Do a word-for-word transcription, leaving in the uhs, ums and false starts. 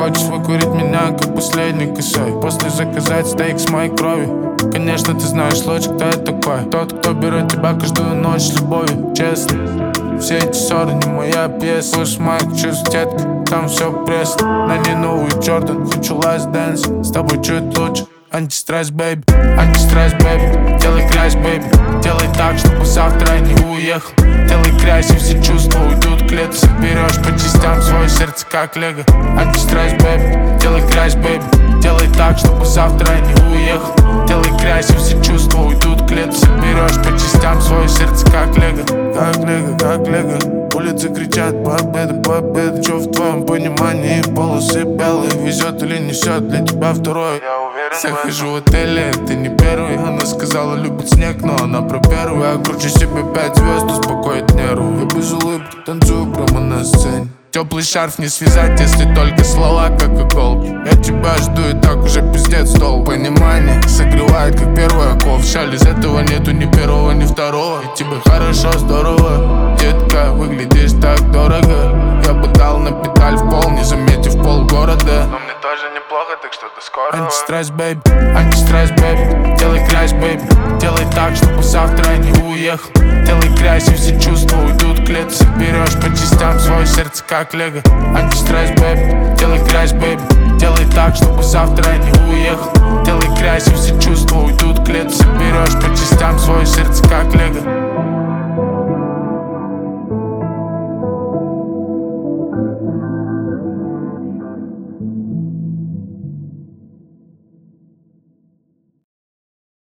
Хочешь выкурить меня, как последний косой, после заказать стейк с моей кровью. Конечно, ты знаешь лучше, кто я такой. Тот, кто берет тебя каждую ночь с любовью. Честно, все эти ссоры не моя пьеса. Слышь, моих чувств, детка, там все пресно. На ней новый Джордан, хочу last dance. С тобой чуть лучше, антистресс, бэйби. Антистресс, бэйби, делай грязь, бэйби. Делай так, чтобы завтра я не уехал. Делай грязь, и все чувства уйдут к лету. Соберешь по частям свое сердце, как лего. Антистресс, бэйби, делай грязь, бэйби. Делай так, чтобы завтра я не уехал. Делай грязь, и все чувства уйдут к лету. Соберешь по частям свое сердце, как лего. Как лего, как лего. Улицы кричат победа, победа. Чё в твоем понимании полосы белые? Везет или несет для тебя второй? Захожу в отеле, ты не первый. Она сказала, любит снег, но она про первый. Я кручу себе пять звезд, успокоит нервы. Я без улыбки танцую прямо на сцене. Теплый шарф не связать, если только слова, как иголки. Я тебя жду и так уже пиздец стол. Понимание согревает, как первый оков. Жаль, из этого нету ни первого, ни второго. И тебе хорошо, здорово, детка, выглядишь так дорого. Я бы дал на педаль в пол, не заметив полгорода. Но мне тоже неплохо, так что до скорого. Антистресс, бэйби, антистресс, бэйби. Делай грязь, бэйби. Делай так, чтобы завтра я не уехал. Делай грязь, и все чувства уйдут к лету. Соберешь по частям свое сердце, как лего. Антистресс, бэйби, делай грязь, бэйби. Делай так, чтобы завтра я не уехал. Делай грязь, и все чувства уйдут к лету. Соберешь по частям свое сердце, как лего.